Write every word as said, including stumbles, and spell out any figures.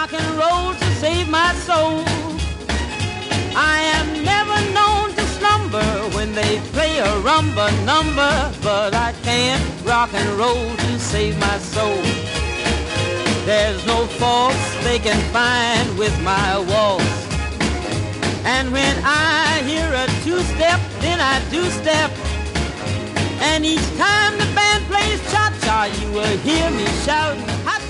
rock and roll to save my soul. I am never known to slumber when they play a rumba number, but I can't rock and roll to save my soul. There's no faults they can find with my waltz. And when I hear a two-step, then I do step. And each time the band plays cha-cha, you will hear me shout,